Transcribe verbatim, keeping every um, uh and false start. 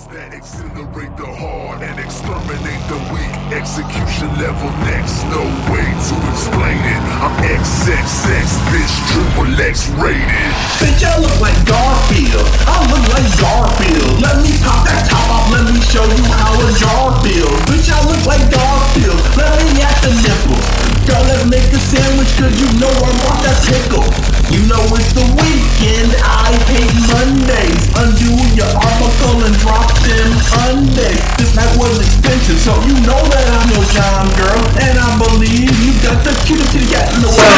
that accelerate the hard and exterminate the weak. Execution level next, no way to explain it. I'm X X X, bitch, triple X rated. Bitch, I look like Garfield. I look like Garfield. Let me pop that top off, let me show you how a jar feels. Bitch, I look like Garfield. Let me at the nipples. Girl, let's make a sandwich, cause you know I want that pickle. You know it's the weekend, I hate Mondays. Undo your article and drop them undays. This night was expensive, so you know that I'm your John girl. And I believe you got the cutest kitty cat in the world.